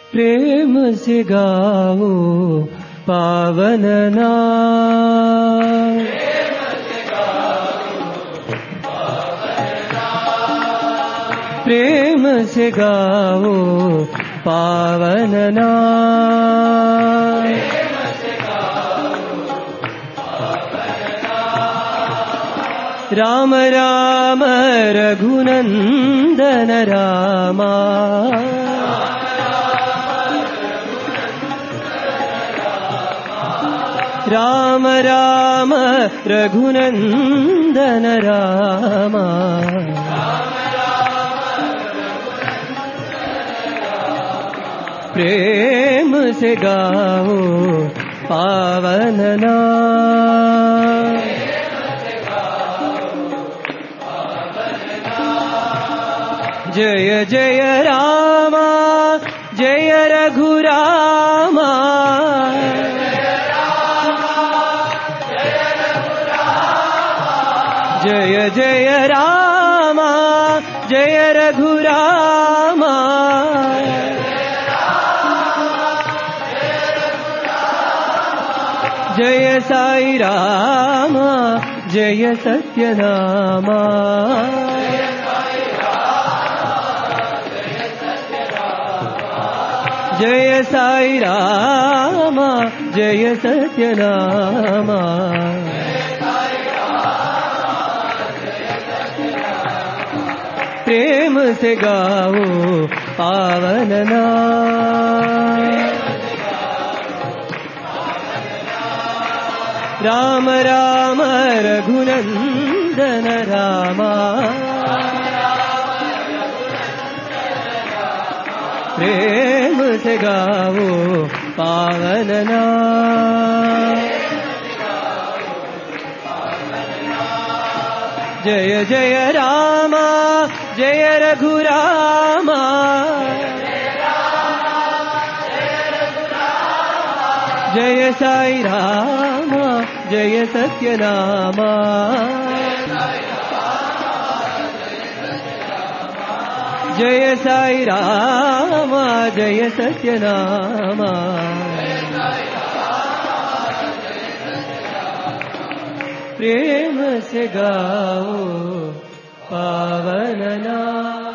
प्रेम से गाओ पावन नाम, प्रेम से गाओ पावन नाम, राम राम रघुनंदन रामा, राम राम रघुनंदन रामा, प्रेम से गाओ पावन नाम, जय जय रामा जय रघुरामा, जय जय रामा जय रघुरामा, जय साई रामा जय सत्यनामा, जय साई रामा जय सत्यनामा, प्रेम से गाओ पावन नाम, राम राम रघुनंदन रामा, प्रेम से गाओ पावन नाम, जय जय रामा जय रघुरामा, जय साई रामा जय सत्यनामा, जय साई रामा जय सत्यनामा, प्रेम से गाओ पावन नाम।